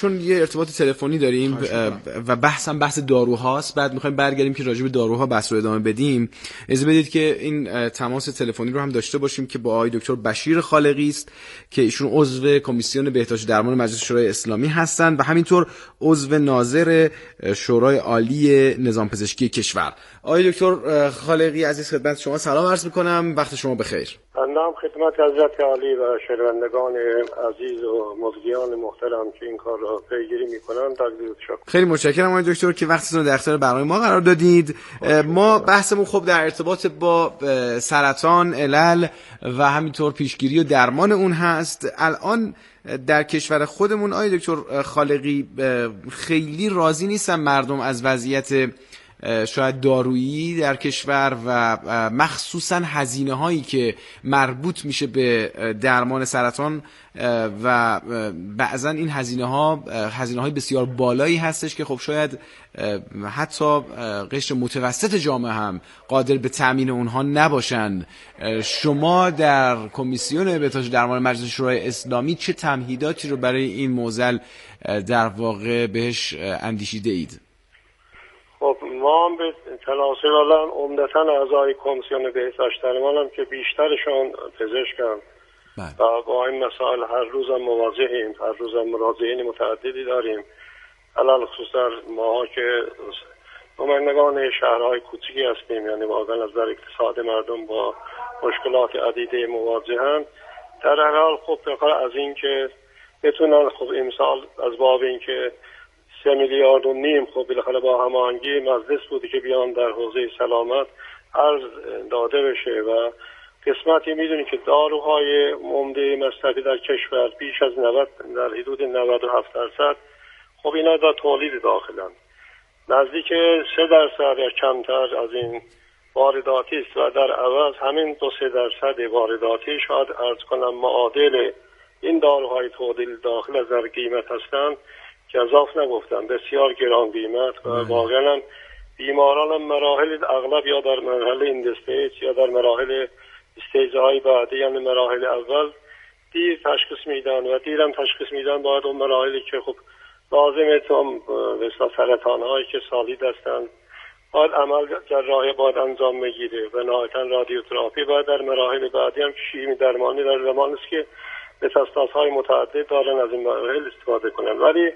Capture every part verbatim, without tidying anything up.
چون یه ارتباط تلفنی داریم و بحث هم بحث داروهاست، بعد میخوایم برگردیم که راجع به داروها بحث رو ادامه بدیم. اجازه بدید که این تماس تلفنی رو هم داشته باشیم که با آقای دکتر بشیر خالقی است که ایشون عضو کمیسیون بهداشت درمان مجلس شورای اسلامی هستند و همینطور عضو ناظر شورای عالی نظام پزشکی کشور. آقای دکتر خالقی عزیز، خدمت شما سلام عرض میکنم، وقت شما بخیر. سلام خدمت حضرت عالی و شنوندگان عزیز و مزگیان محترم که این کار را پیگیری میکنن. تقدیر شکر. خیلی متشکرم آقای دکتر که وقتتون رو در اختیار برنامه ما قرار دادید. ما بحثمون خب در ارتباط با سرطان، علل و همینطور پیشگیری و درمان اون هست. الان در کشور خودمون آقای دکتر خالقی خیلی راضی نیستن مردم از وضعیت شاید دارویی در کشور و مخصوصا هزینه هایی که مربوط میشه به درمان سرطان و بعضا این هزینه ها هزینه های بسیار بالایی هستش که خب شاید حتی قشر متوسط جامعه هم قادر به تامین اونها نباشن. شما در کمیسیون بهداشت درمان مجلس شورای اسلامی چه تمهیداتی رو برای این موزل در واقع بهش اندیشیده اید؟ خب ما هم به تناسب الان عمدتاً اعضای کمیسیون بهداشت درمان هم که بیشترشان پزشکن و با این مسائل هر روز هم مواجهیم، هر روز هم مراجعین متعددی داریم، علل خصوص در ماها که نمایندگان شهرهای کوچیکی هستیم، یعنی واقعا از در اقتصاد مردم با مشکلات عدیده مواجهن. در هر حال خب از این که بتونن خب امسال از باب این که سه میلیارد و نیم خب بالاخره با هماهنگی مجلس بودی که بیان در حوزه سلامت عرض داده بشه و قسمتی میدونی که داروهای عمده مصرفی در کشور بیش از نود در حدود نود و هفت درصد خب اینا در تولید داخلن، نزدیک سه درصد یا کمتر از این وارداتی است و در عوض همین دو سه درصد وارداتی شاید عرض کنم معادل این داروهای تولید داخل از در قیمت هستند که اضاف نگفتم بسیار گران قیمت و واقعا بیماران هم مراحل اغلب یا در مرحله اندستیج یا در مراحل استیج های بعدی یعنی مراحل اول دیر تشخیص میدن و دیر هم تشخیص میدن باید اون مراحلی که خب لازمه تو مثلا سرطان هایی که سالی هستند باید عمل جراحی باید انجام بگیره و نهایتا رادیوتراپی باید در مراحل بعدی هم شیمی درمانی در زمان است که متاستاز های متعدد دارن از این مراحل استفاده کنن. ولی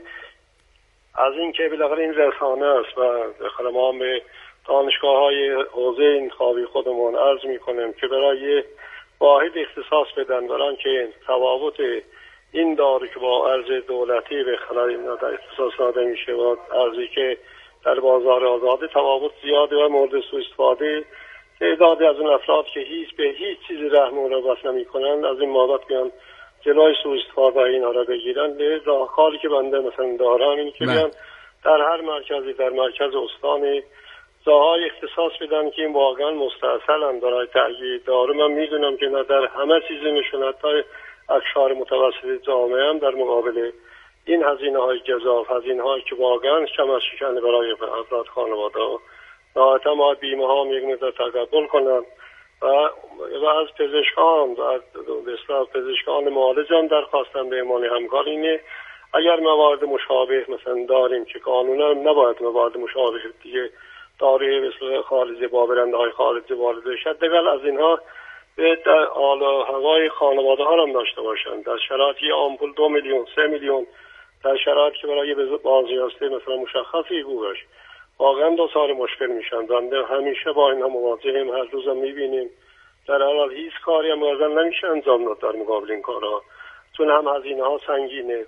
از این که بالاخره این رسانه است و بالاخره ما هم به دانشگاه های حوزه انتخابی خودمون عرض میکنیم که برای واحد اختصاص بدن برای که تفاوت این دارو که با ارز دولتی به خلال این در اختصاص داده میشه و ارزی که در بازار آزاد تفاوت زیاده و مورد سوء استفاده تعدادی از اون افراد که هیچ به هیچ چیزی رحم و رأفت نمیکنن از این بابت بیان جلوی سوء استفاده اینا را بگیرن. به حالی که بنده مثلا دارم این که بیان در هر مرکزی در مرکز استان جاهای اختصاص بدن که این واقعا مستاصلن برای تهیه دارو. من میدونم که نه در همه چیز نشون حتی اقشار متوسط جامعه هم در مقابل این هزینه های گزاف، هزینه هایی که واقعا کم از شکنه برای افراد خانواده و نهایتا ما بیمه ها هم یک مقدار تقبل کنن و و از پزشکان و از اصلاح پزشکان معالج هم درخواستم به عنوان همکار اینه اگر موارد مشابه مثلا داریم که قانونا نباید موارد مشابه دیگه داروی مثل خارجی با برنده های خارجی وارد بشه دقیقا از اینها به حال و هوای خانواده ها هم داشته باشن. در شرایطی آمپول دو میلیون سه میلیون در شرایطی که برای بازیاسته مثلا مشخصی گوش واقعا دو سال مشکل میشن. بنده همیشه با اینها مواجهیم، هر روز هم میبینیم در حال هیچ کاری هم واقعا نمیشه انجام داد در مقابل این کارها چون هم هزینه ها سنگینه.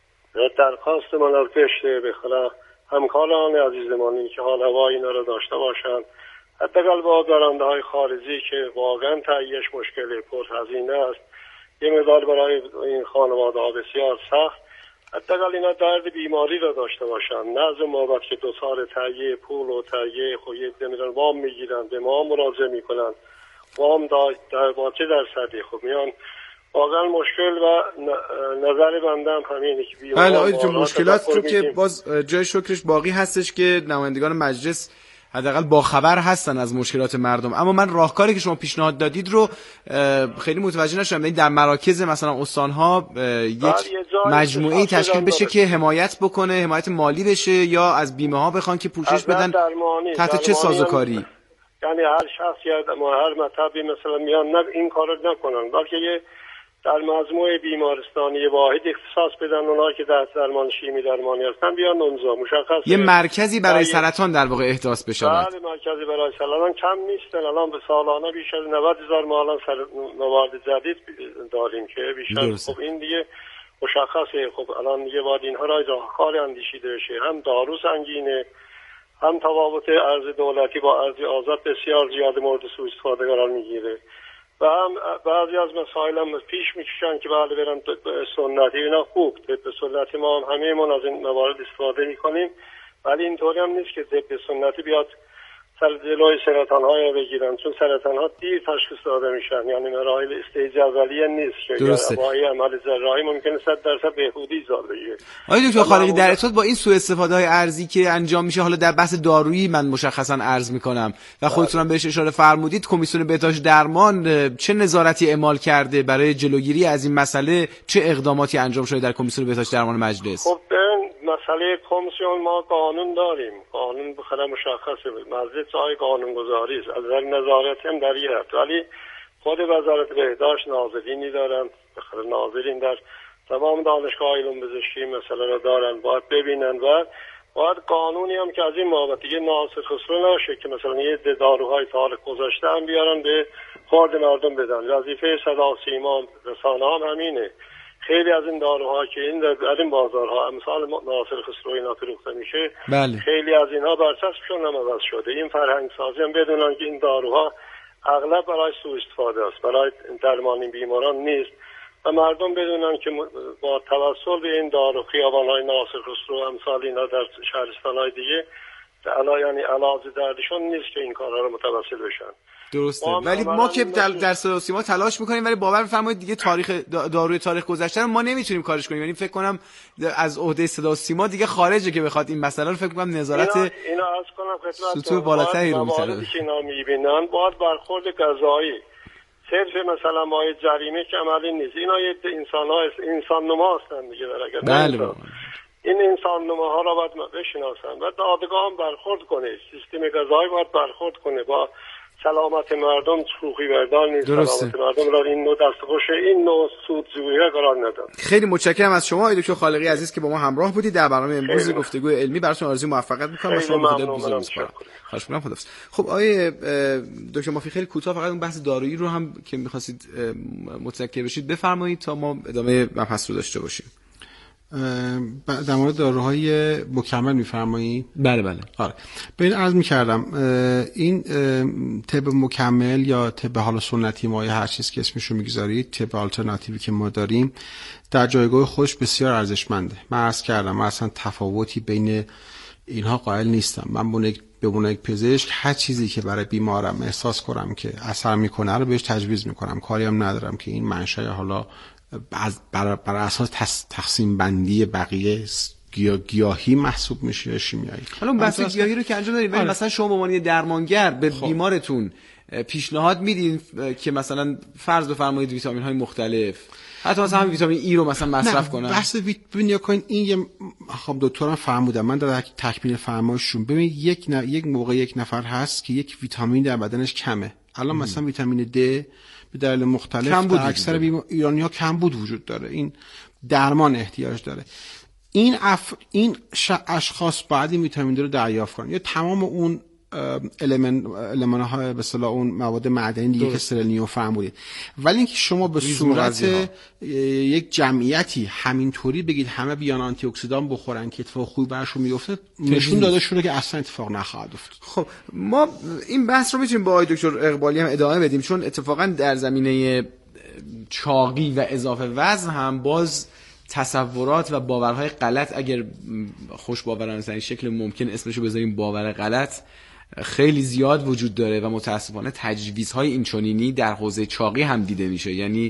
درخواست من از پیشته به خلا همکاران عزیزمانی که حال هوای اینا رو داشته باشن حداقل با دارنده های خارجی که واقعا تهیهش مشکل پر هزینه است یه مقدار برای این خانواده ها بسیار سخت حداقل اینا درد بیماری رو داشته باشن نه از بابت که دو سال تهیه پول و تهیه خودی نمیدونن وام میگیرن به ما مراجعه میکنن وام در با چه درصدی خب میان واقعا مشکل و نظر بنده هم همینه که بیمار بله آقای جون مشکلات رو که باز جای شکرش باقی هستش که نمایندگان مجلس حداقل باخبر هستن از مشکلات مردم. اما من راهکاری که شما پیشنهاد دادید رو خیلی متوجه نشدم. این در مراکز مثلا استان‌ها یک مجموعه تشکیل بشه که حمایت بکنه، حمایت مالی بشه، یا از بیمه ها بخوان که پوشش بدن؟ درمانی. تحت درمانی چه سازوکاری؟ یعنی هر شخصیت ما هر مطبی مثلا میان نه این کارو نکنن، بلکه یه در مجموعه بیمارستانی واحد اختصاص بدن، اونها که در درمان شیمی درمانی هستن بیان اونجا مشخص یه مرکزی برای سرطان در واقع احداث بشه. بله، مرکزی برای سرطان کم نیستن. الان به سالانه بیش از نود هزار ما الان سر موارد جدید داریم که بیشتر. خب این دیگه مشخصه. خب الان دیگه باید اینها را راهکار اندیشیده بشه. هم دارو سنگینه، هم تفاوت ارز دولتی با ارز آزاد بسیار زیاد مورد سوء استفاده قرار میگیره و هم بعضی از مسائل هم پیش میکشن که بله برن سنتی. اینا خوب، طب سنتی ما هم همه من از این موارد استفاده میکنیم، ولی اینطوری هم نیست که طب سنتی بیاد سر جلوی سرطان های بگیرن، چون سرطان ها دیر تشخیص داده میشن. یعنی مراحل استیج اولیه نیست. درسته. با عمل جراحی ممکنه صد درصد بهبودی ایجاد بشه. آقای دکتر خالقی، در ارتباط با این سوء استفاده های ارزی که انجام میشه، حالا در بحث دارویی من مشخصا عرض میکنم و خودتون هم بهش اشاره فرمودید، کمیسیون بهداشت درمان چه نظارتی اعمال کرده برای جلوگیری از این مسئله؟ چه اقداماتی انجام شده در کمیسیون بهداشت درمان مجلس؟ خب مسئله کمیسیون ما قانون داریم، قانون بخره مشخصه، مجلس جای قانونگذاری است، از نظر نظارت هم در یه هست، ولی خود وزارت بهداشت ناظرینی دارن، بخره ناظرین در تمام دانشگاه علوم پزشکی مثلا رو دارن، باید ببینن و باید قانونی هم که از این بابت دیگه ناصر خسرو نشه که مثلا یه داروهای تاریخ گذاشته هم بیارن به خورد مردم بدن. وظیفه صدا و سیما رسانه هم همینه. خیلی از این داروها که این در این بازارها امثال ناصر خسرو اینا فروخته میشه، بله. خیلی از اینها برچسبشون هم عوض شده. این فرهنگ سازی هم بدونن که این داروها اغلب برای سوء استفاده است، برای درمان بیماران نیست و مردم بدونن که با توسل به این دارو خیابان‌های ناصر خسرو امثال اینا در شهرستان‌های دیگه علا یعنی علاج دردشون نیست که این کارها رو متوسل بشن. درسته. ولی ما که در, در صدا و سیما تلاش میکنیم، ولی باور بفرمایید دیگه تاریخ داروی تاریخ گذشته رو ما نمیتونیم کارش کنیم. یعنی فکر کنم از عهده صدا و سیما دیگه خارجه که بخواد این مسئله رو، فکر کنم نظارت اینا, اینا از کنم خدمت سطوح بالاتری رو میتونه که اینا میبینن. باید برخورد قضایی صرف مثلا مای جریمه که عملی نیست. اینا یه انسان ها انسان نما هستن دیگه. در بله این انسان نماها را باید بشناسن و دادگاه هم برخورد کنه، سیستم قضایی باید برخورد کنه با سلامت مردم. شوخی بردار نیست. سلامت مردم را این نوع دستخوش این نوع سودجویی قرار ندن. خیلی متشکرم از شما آقای دکتر خالقی عزیز که با ما همراه بودید در برنامه امروز گفتگوی علمی. براتون آرزوی موفقیت می‌کنم و شما خدا بزرگ می‌سپارم. خواهش می‌کنم. خداحافظ. خب آقای دکتر مافی، خیلی کوتاه فقط اون بحث دارویی رو هم که می‌خواستید متذکر بشید بفرمایید تا ما ادامه مبحث رو داشته باشیم. در مورد داروهای مکمل میفرمایید؟ بله بله. آره. ببین عرض می‌کردم این طب مکمل یا طب حالا سنتی ما یا هر چیز که اسمش رو می‌گذارید، طب آلترناتیوی که ما داریم در جایگاه خودش بسیار ارزشمنده. من عرض کردم من اصلا تفاوتی بین اینها قائل نیستم. من به به عنوان یک پزشک هر چیزی که برای بیمارم احساس کنم که اثر میکنه رو بهش تجویز میکنم. کاری هم ندارم که این منشأ حالا بر, بر اساس تقسیم بندی بقیه گیا گیاهی محسوب میشه یا شیمیایی. حالا اون بحث گیاهی رو که انجام دادید، ولی مثلا شما به عنوان درمانگر به خب. بیمارتون پیشنهاد میدین که مثلا فرض بفرمایید ویتامین های مختلف، حتی مثلا هم ویتامین ای رو مثلا مصرف کنن؟ بحث ویتامین کوین این یه خب دکترم فرمودن، من در تکمیل فرمایششون ببین یک ن... یک موقع یک نفر هست که یک ویتامین در بدنش کمه. الان ام. مثلا ویتامین د به دلایل مختلف در اکثر بیمار... ایرانی‌ها کمبود وجود داره، این درمان احتیاج داره. این اف... این ش... اشخاص بعد این ویتامین د رو دریافت کنن یا تمام اون المن المن‌های به اصطلاح اون مواد معدنی دیگه که سلنیوم فرمودید. ولی اینکه شما به صورت یک جمعیتی همینطوری بگید همه بیان آنتی اکسیدان بخورن که اتفاق خوبی براشون میفته، نشون داده شده که اصلا اتفاق نخواهد افتاد. خب ما این بحث رو میتونیم با آقای دکتر اقبالی هم ادامه بدیم، چون اتفاقا در زمینه چاقی و اضافه وزن هم باز تصورات و باورهای غلط، اگر خوش باورانه ترین شکل ممکن اسمشو بذاریم باور غلط، خیلی زیاد وجود داره و متاسفانه تجویزهای این چنینی در حوزه چاقی هم دیده میشه. یعنی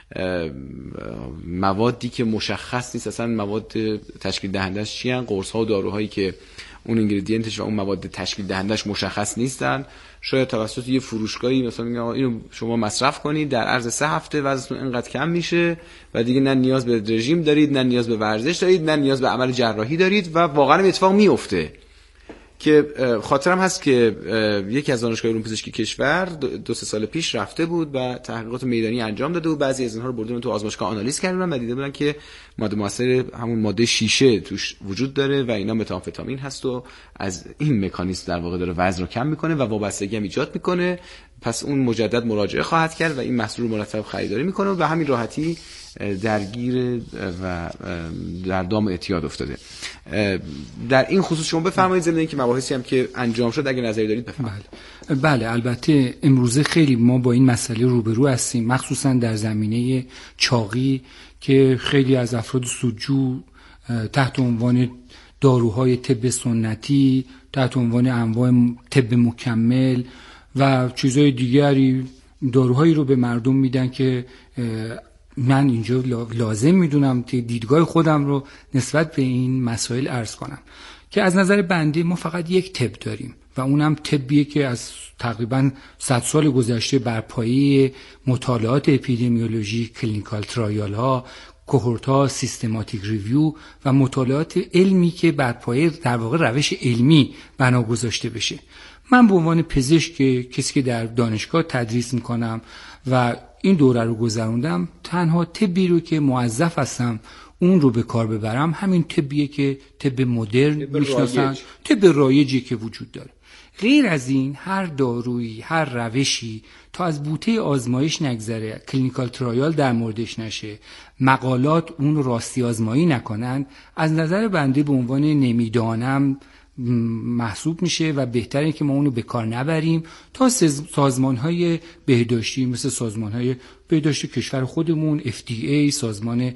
موادی که مشخص نیست اصلا مواد تشکیل دهندش چی هستن، قرص ها و داروهایی که اون اینگریدینتش و اون مواد تشکیل دهندش مشخص نیستن، شاید توسط یه فروشگاهی مثلا میگن اینو شما مصرف کنید در عرض سه هفته وزنتون اینقدر کم میشه و دیگه نه نیاز به رژیم دارید، نه نیاز به ورزش دارید، نه نیاز به عمل جراحی دارید و واقعا این اتفاق میفته. که خاطرم هست که یکی از دانشگاه علوم پزشکی کشور دو سه سال پیش رفته بود و تحقیقات میدانی انجام داده بود. بعضی از اینها رو بردن تو آزمایشگاه آنالیز کردن و دیده بودن که ماده مؤثر همون ماده شیشه توش وجود داره و اینا متامفتامین هست و از این مکانیزم در واقع داره وزن رو کم میکنه و وابستگی هم ایجاد میکنه. پس اون مجدد مراجعه خواهد کرد و این محصول رو مرتب خریداری میکنه و به همین راحتی درگیر و در دام اعتیاد افتاده. در این خصوص شما بفرمایید، ضمن اینکه مباحثی هم که انجام شد اگه نظری دارید بفرمایید. بله. بله البته امروزه خیلی ما با این مسئله روبرو هستیم، مخصوصا در زمینه چاقی که خیلی از افراد سودجو تحت عنوان داروهای طب سنتی، تحت عنوان انواع طب مکمل و چیزهای دیگری داروهایی رو به مردم میدن که من اینجا لازم میدونم که دیدگاه خودم رو نسبت به این مسائل عرض کنم که از نظر بنده ما فقط یک طب داریم و اونم طبیه که از تقریبا صد سال گذشته بر پایه مطالعات اپیدمیولوژی، کلینیکال ترایال ها، کوهورت ها، سیستماتیک ریویو و مطالعات علمی که بر پایه در واقع روش علمی بنا گذاشته بشه. من به عنوان پزشک، کسی که در دانشگاه تدریس میکنم و این دوره رو گذروندم، تنها طبی رو که موظف هستم اون رو به کار ببرم همین طبیه که طب مدرن میشناسن، طب رایجی که وجود داره. غیر از این هر دارویی، هر روشی تا از بوته آزمایش نگذره، کلینیکال ترایال در موردش نشه، مقالات اون راستی آزمایی نکنن، از نظر بنده به عنوان نمیدانم محسوب میشه و بهتره که ما اونو به کار نبریم تا سازمان‌های بهداشتی مثل سازمان‌های بهداشتی کشور خودمون، اف دی ای، سازمان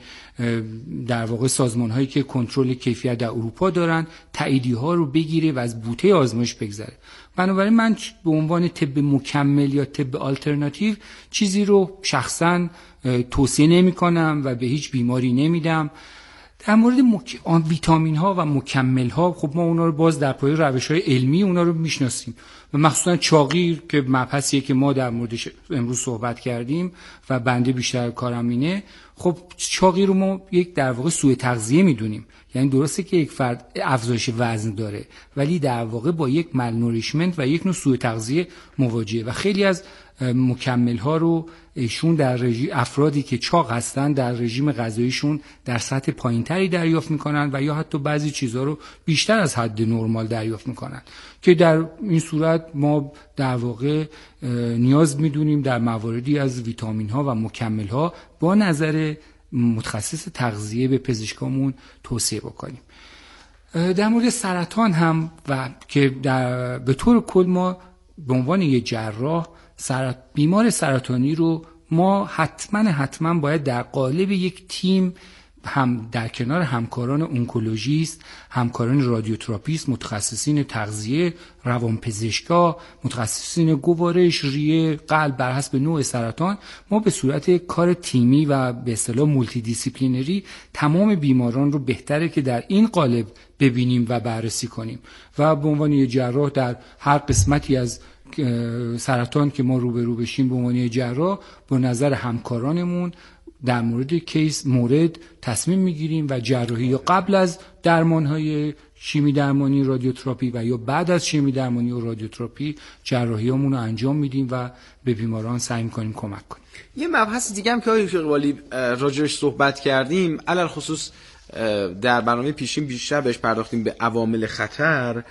در واقع سازمان‌هایی که کنترل کیفیت در اروپا دارن، تاییدی‌ها رو بگیره و از بوته آزمایش بگذره. بنابراین من به عنوان طب مکمل یا طب آلترناتیو چیزی رو شخصا توصیه نمی‌کنم و به هیچ بیماری نمیدم. در مورد مک... آن ویتامین ها و مکمل ها خب ما اونا رو باز در پای روش های علمی اونا رو میشناسیم و مخصوصا چاقی که مبحثیه که ما در موردش امروز صحبت کردیم و بنده بیشتر کارم اینه. خب چاقی رو ما یک در واقع سوء تغذیه میدونیم، یعنی درسته که یک فرد افزایش وزن داره ولی در واقع با یک مالنوریشمنت و یک نوع سوء تغذیه مواجهه و خیلی از مکمل ها رو ایشون در رژیم افرادی که چاق هستن در رژیم غذاییشون در سطح پایینتری دریافت میکنن و یا حتی بعضی چیزها رو بیشتر از حد نرمال دریافت میکنن که در این صورت ما در واقع نیاز میدونیم در مواردی از ویتامین ها و مکمل ها با نظر متخصص تغذیه به پزشکامون توصیه بکنیم. در مورد سرطان هم و که در به طور کل ما به عنوان یک جراح سرط... بیمار سرطانی رو ما حتما حتما باید در قالب یک تیم هم در کنار همکاران اونکولوژیست، همکاران رادیوتراپیست، متخصصین تغذیه، روانپزشکا، متخصصین گوارش، ریه، قلب بر حسب نوع سرطان، ما به صورت کار تیمی و به اصطلاح مولتی دیسیپلینری تمام بیماران رو بهتره که در این قالب ببینیم و بررسی کنیم و به عنوان یک جراح در هر قسمتی از سرطان که ما روبرو بشیم به عنوان جراح با نظر همکارانمون در مورد کیس مورد تصمیم میگیریم و جراحی یا قبل از درمانهای شیمی درمانی رادیوتراپی و یا بعد از شیمی درمانی و رادیوتراپی جراحیامون رو انجام میدیم و به بیماران سعی میکنیم کمک کنیم. یه مبحث دیگه هم که آقای اقبالی راجعش صحبت کردیم، علل خصوص در برنامه پیشین بیشتر بهش پرداختیم، به عوامل خطر.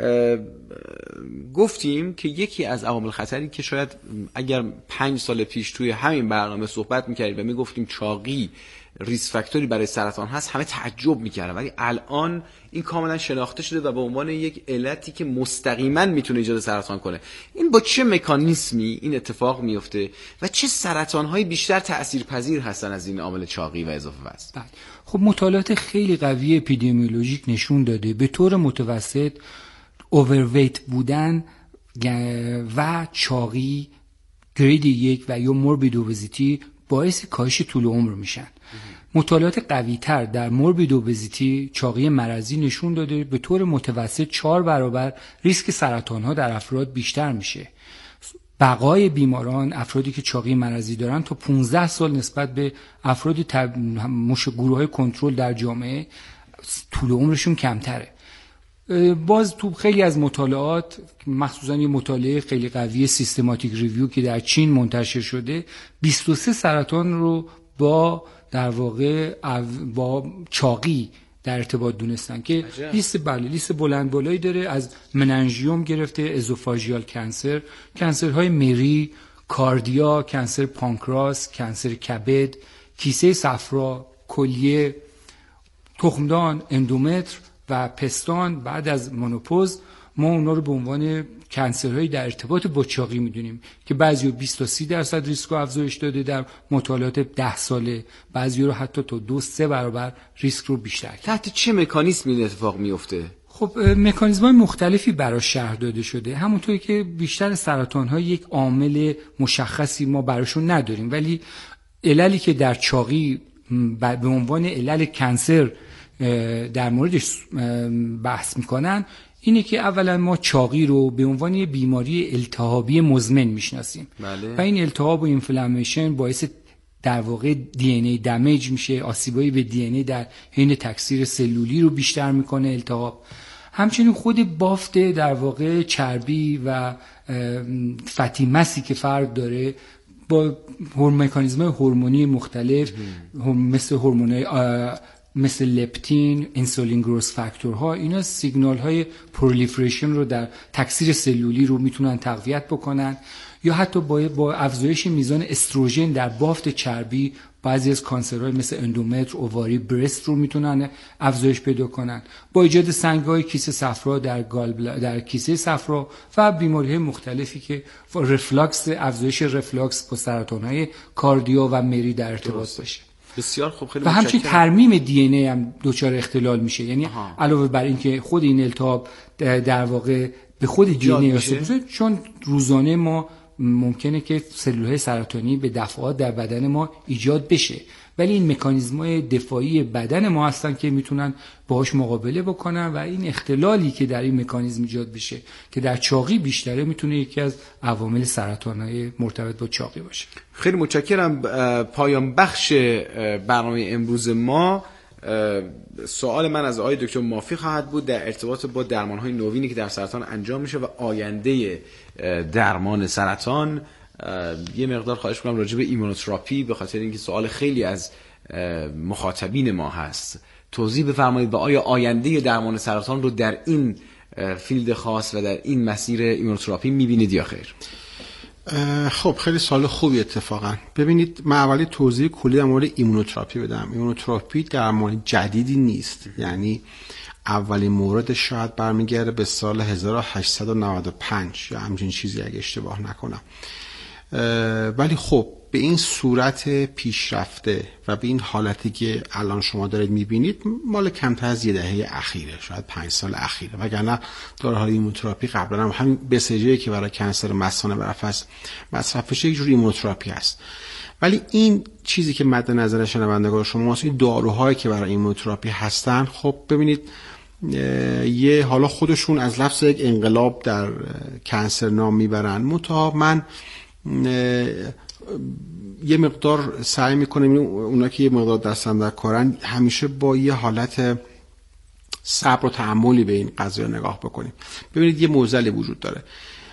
گفتیم که یکی از عوامل خطری که شاید اگر پنج سال پیش توی همین برنامه صحبت میکردیم و میگفتیم چاقی ریس فاکتوری برای سرطان هست، همه تعجب میکردن، ولی الان این کاملا شناخته شده و به عنوان یک علتی که مستقیما میتونه ایجاد سرطان کنه. این با چه مکانیزمی این اتفاق میفته و چه سرطان‌های بیشتر تأثیرپذیر هستن از این عامل چاقی و اضافه وزن؟ بله، خب مطالعات خیلی قوی اپیدمیولوژیک نشون داده به طور متوسط اوورویت بودن و چاقی گرید یک و یا موربید اوبزیتی باعث کاهش طول عمر میشن. مطالعات قوی تر در موربید اوبزیتی چاقی مرضی نشون داده به طور متوسط چهار برابر ریسک سرطان ها در افراد بیشتر میشه. بقای بیماران، افرادی که چاقی مرضی دارن، تا پانزده سال نسبت به افرادی تب... مش گروه های کنترل در جامعه طول عمرشون کمتره. باز تو خیلی از مطالعات، مخصوصا یه مطالعه خیلی قوی سیستماتیک ریویو که در چین منتشر شده، بیست و سه سرطان رو با در واقع با چاقی در ارتباط دونستن که لیست بله لیست بلند بالایی داره، از مننژیوم گرفته، ازوفاژیال کنسر، کنسرهای مری، کاردیا، کنسر پانکراس، کنسر کبد، کیسه صفرا، کلیه، تخمدان، اندومتر و پستان. بعد از منوپوز ما اونا رو به عنوان کنسرهایی در ارتباط با چاقی میدونیم که بعضی بیست تا سی درصد ریسک رو افزایش داده در مطالعات ده ساله، بعضی رو حتی تا دو سه برابر ریسک رو بیشتر کرد. تحت چه مکانیزمی این اتفاق میفته؟ خب مکانیزم‌های مختلفی براش شرح داده شده. همونطوری که بیشتر سرطان‌ها یک عامل مشخصی ما براشون نداریم، ولی عللی که در چاقی به عنوان علل کنسر در موردش بحث میکنن اینه که اولا ما چاقی رو به عنوان یه بیماری التهابی مزمن میشناسیم. بله. و این التهاب و اینفلامیشن باعث در واقع دی ان ای دمیج میشه، آسیبایی به دی ان ای در حین تکثیر سلولی رو بیشتر میکنه التهاب. همچنین خود بافت در واقع چربی و فتی مسی که فرق داره با مکانیزم هورمونی مختلف مثل هورمونای مثل لپتین، انسولین گروس فاکتورها، اینا سیگنال های پرولیفریشن رو در تکثیر سلولی رو میتونن تقویت بکنن، یا حتی با با افزایش میزان استروژن در بافت چربی بعضی از کانسرهای مثل اندومتر، اوواری، برست رو میتونن افزایش پیدا کنن. با ایجاد سنگ‌های کیسه صفرا در گالبلا در کیسه صفرا و بیماری‌های مختلفی که رفلاکس، افزایش رفلاکس با سرطان‌های کاردیو و مری در ارتباط باشه. بسیار خوب. خیلی و همچنین ترمیم دی ان ای هم دچار اختلال میشه، یعنی آها. علاوه بر اینکه خود این التهاب در واقع به خود دی ان ای واسه، چون روزانه ما ممکنه که سلول‌های سرطانی به دفعات در بدن ما ایجاد بشه، ولی این مکانیزم‌های دفاعی بدن ما هستن که میتونن باهاش مقابله بکنن و این اختلالی که در این مکانیزم ایجاد بشه که در چاقی بیشتره میتونه یکی از عوامل سرطان‌های مرتبط با چاقی باشه. خیلی متشکرم. پایان بخش برنامه امروز ما سوال من از آقای دکتر مافی خواهد بود در ارتباط با درمان‌های نوینی که در سرطان انجام میشه و آینده درمان سرطان. یه مقدار خواهش می‌کنم راجع به ایمونوتراپی، به خاطر اینکه سوال خیلی از مخاطبین ما هست، توضیح بفرمایید و آیا آینده درمان سرطان رو در این فیلد خاص و در این مسیر ایمونوتراپی می‌بینید یا خیر؟ خب خیلی سوال خوبی اتفاقا. ببینید من اولی توضیح کلی در مورد ایمونوتراپی بدم. ایمونوتراپی درمان جدیدی نیست، یعنی اولین مورد شاید برمیگرده به سال هزار و هشتصد و نود و پنج یا همچین چیزی اگه اشتباه نکنم، ولی خب به این صورت پیشرفته و به این حالتی که الان شما دارید میبینید مال کمتر از یه دهه اخیره، شاید پنج سال اخیره، وگرنه داروهای ایمونوتراپی قبلا هم همین بسیجی که برای کنسر مثانه برفس مصرفش یک جور ایمونوتراپی است. ولی این چیزی که مد نظر شنوندگان شماست، این داروهایی که برای ایمونوتراپی هستن، خب ببینید یه حالا خودشون از لفظ یک انقلاب در کنسر نام میبرن، منتها من یه مقدار سعی میکنم اونا که یه مقدار دستم در کارن همیشه با یه حالت صبر و تأملی به این قضیه نگاه بکنیم. ببینید یه معضلی وجود داره،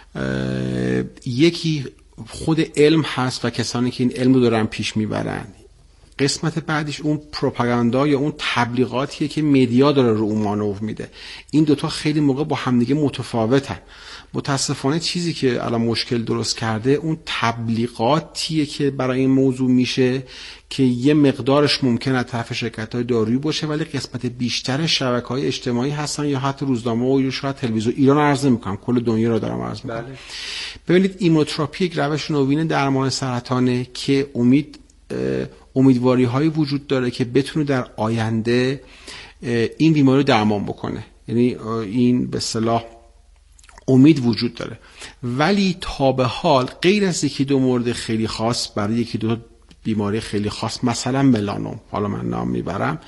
یکی خود علم هست و کسانی که این علم رو دارن پیش میبرن، قسمت بعدش اون پروپاگاندا یا اون تبلیغاتیه که مدیا داره رو اون مانور میده. این دوتا خیلی موقع با همدیگه متفاوتن. متاسفانه چیزی که الان مشکل درست کرده اون تبلیغاتیه که برای این موضوع میشه که یه مقدارش ممکنه از طرف شرکت‌های دارویی باشه، ولی قسمت بیشتر شبکه‌های اجتماعی هستن یا حتی روزنامه و یا شاید تلویزیون. ایران عرض نمی‌کنم، کل دنیا رو دارم عرض می‌کنم. بله. ببینید ایمونوتراپی یک روش نوین درمان سرطانه که امید امیدواری هایی وجود داره که بتونه در آینده این بیماری رو درمان بکنه. یعنی این به اصطلاح امید وجود داره. ولی تا به حال غیر از یکی دو مورد خیلی خاص برای یکی دو بیماری خیلی خاص، مثلا ملانوم، حالا من نام میبرم،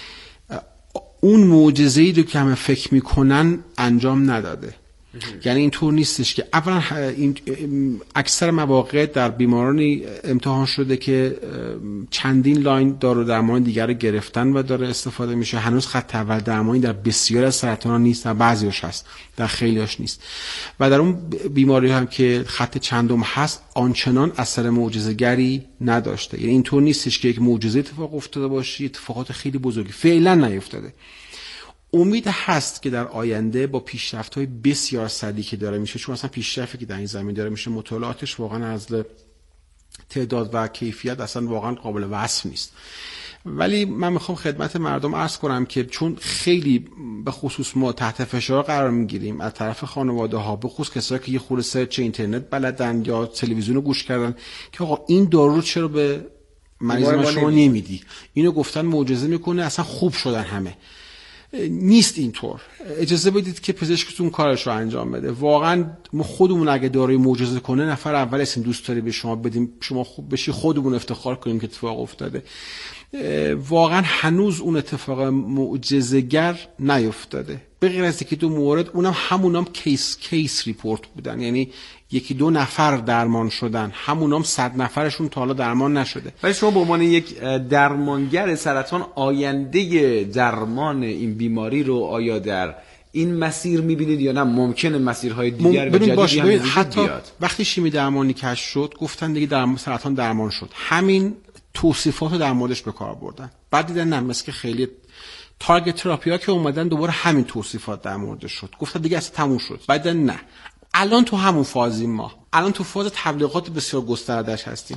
اون معجزه‌ای رو که همه فکر میکنن انجام نداده. یعنی اینطور نیستش که اولا این اکثر مواقع در بیمارانی امتحان شده که چندین لاین دارو درمان دیگر رو گرفتن و داره استفاده میشه، هنوز خط اول درمانی در بسیار از سرطان‌ها نیست، در بعضی‌هاش هست، در خیلی‌هاش نیست. و در اون بیماری هم که خط چندم هست آنچنان اثر معجزه‌گری نداشته. یعنی اینطور نیستش که یک معجزه اتفاق افتاده باشه، اتفاقات خیلی بزرگی فعلا نیفتاده. امید هست که در آینده با پیشرفت‌های بسیار سریعی که داره میشه، چون اصلا پیشرفتی که در این زمین داره میشه مطالعاتش واقعا از تعداد و کیفیت اصلا واقعا قابل وصف نیست. ولی من میخوام خدمت مردم عرض کنم که چون خیلی به خصوص ما تحت فشار قرار میگیریم از طرف خانواده ها، به خصوص کسایی که یه خورده سرچ اینترنت بلدن یا تلویزیون رو گوش کردن که آقا این دارو رو چرا به مریض ما شما نمیدی، اینو گفتن معجزه میکنه اصلا خوب شدن همه. نیست اینطور. اجازه بدید که پزشکتون کارش رو انجام بده. واقعا ما خودمون اگه داروی معجزه کنه نفر اول هستیم دوست داری به شما بدیم شما خوب بشی، خودمون افتخار کنیم که اتفاق افتاده. واقعا هنوز اون اتفاق معجزه‌گر نیفتاده، به غیر از یکی دو مورد، اونم همونام کیس کیس ریپورت بودن، یعنی یکی دو نفر درمان شدن، همونام صد نفرشون تا حالا درمان نشده. ولی شما به عنوان یک درمانگر سرطان آینده درمان این بیماری رو آیا در این مسیر میبینید یا نه ممکنه مسیرهای دیگر و جدیدی هم حتی بیاد؟ وقتی شیمی درمانی کشف شد گفتن دیگه درمان سرطان درمان شد، همین توصیفات رو در موردش به کار بردن. بعد دیدن نه، مثل که خیلی تارگت تراپی ها که اومدن دوباره همین توصیفات در موردش شد، گفتن دیگه اصلا تموم شد. بعد نه، الان تو همون فازیم، ما الان تو فاز تبلیغات بسیار گسترده‌اش هستیم.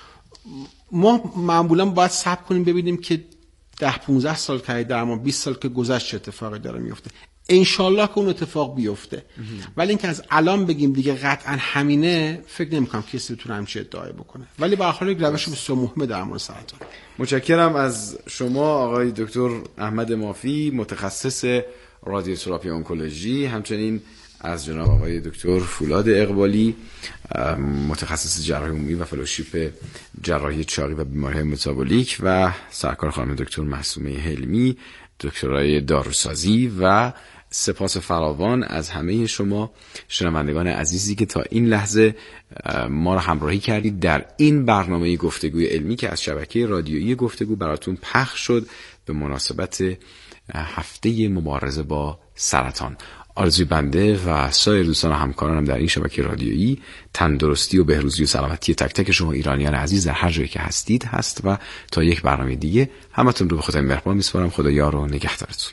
ما معمولا باید صبر کنیم ببینیم که ده پانزده سال که درمان، بیست سال که گذشت چه اتفاقی داره میفته. انشالله که اون اتفاق بیفته. ولی اینکه از الان بگیم دیگه قطعا همینه، فکر نمی‌کنم کسی بتونه همچین ادعایی بکنه. ولی به هر حال یک روش بسیار مهمه درمان سرطان. متشکرم از شما آقای دکتر احمد مافی، متخصص رادیوتراپی اونکولوژی، همچنین از جناب آقای دکتر فولاد اقبالی، متخصص جراحی عمومی و فلوشیپ جراحی چاقی و بیماری‌های متابولیک، و سرکار خانم دکتر معصومه حلمی، دکترای داروسازی. و سپاس فراوان از همه شما شنوندگان عزیزی که تا این لحظه ما را همراهی کردید در این برنامه گفتگوی علمی که از شبکه رادیویی گفتگو براتون پخش شد به مناسبت هفته مبارزه با سرطان. آرزوی بنده و سایر دوستان و همکارانم در این شبکه رادیویی تندرستی و بهروزی و سلامتی تک تک شما ایرانیان عزیز در هر جایی که هستید هست و تا یک برنامه دیگه همتون رو به خدای مهربان میسپارم. خدا یار و نگهدارتون.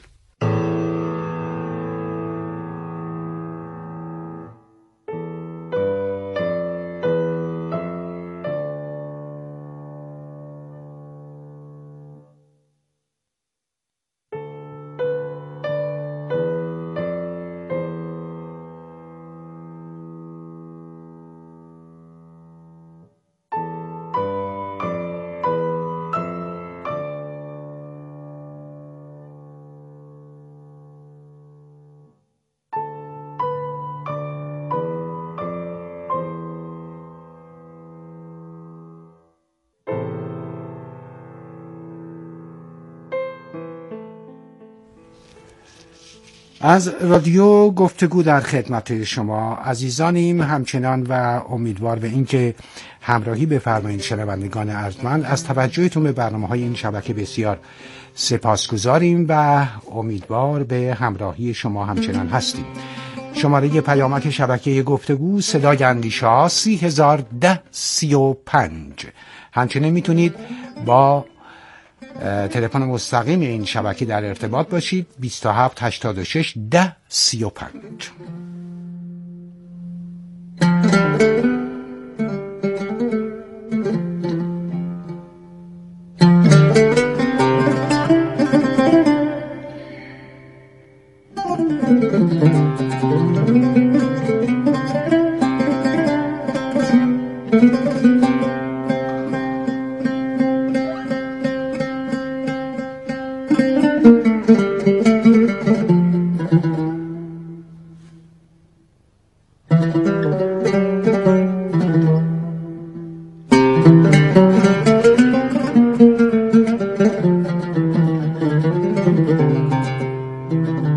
از رادیو گفتگو در خدمت شما عزیزانیم همچنان و امیدوار به این که همراهی بفرمایید. شنوندگان ارجمند، از توجهتون به برنامه‌های این شبکه بسیار سپاسگزاریم و امیدوار به همراهی شما همچنان هستیم. شماره پیامک شبکه گفتگو صدای اندیشه ها سی هزار ده سی و پنج. همچنین میتونید با تلفن مستقیم این شبکه در ارتباط باشید بیست و هفت هشتاد و شش ده سی و پنج.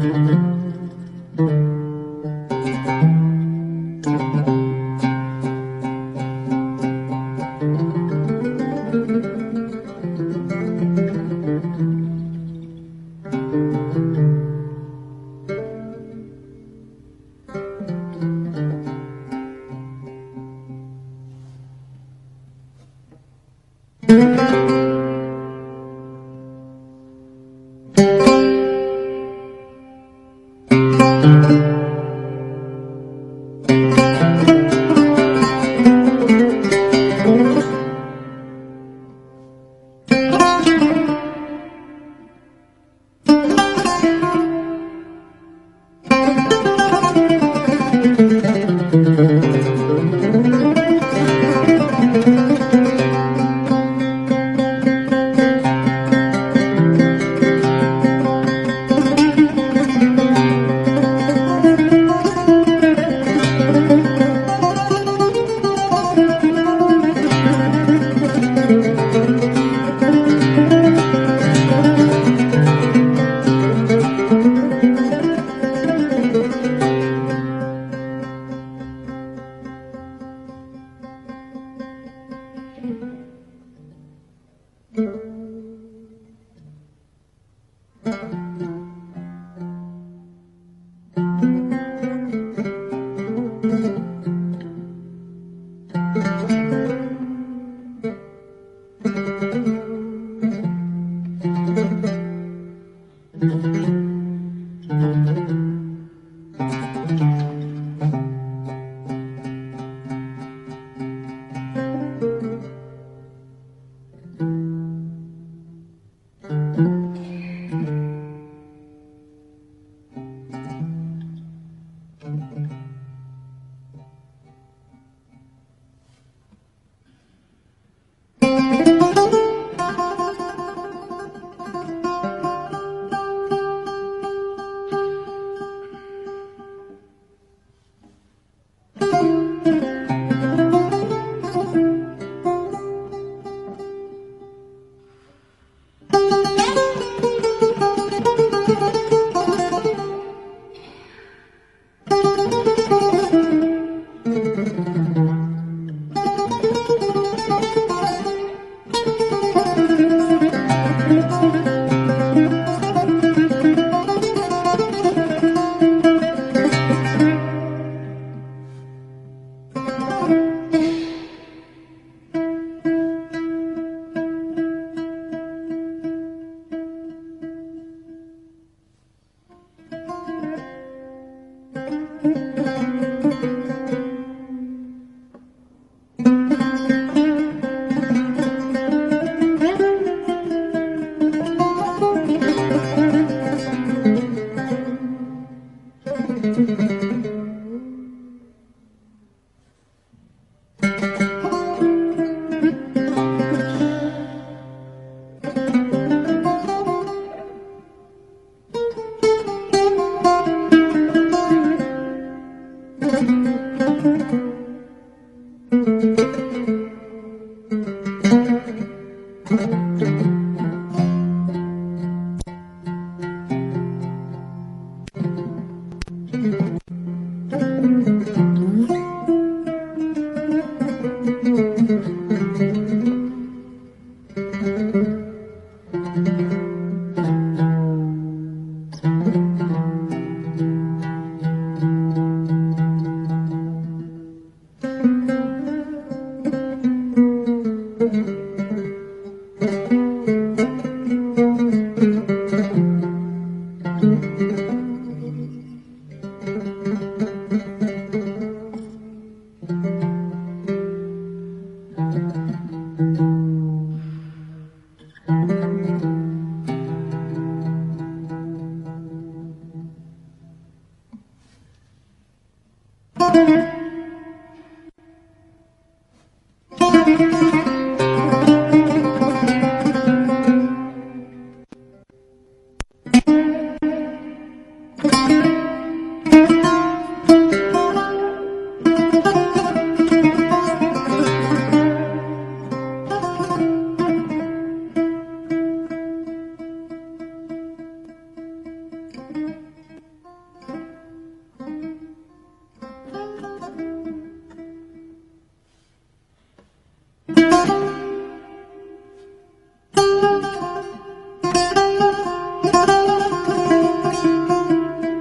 Thank you.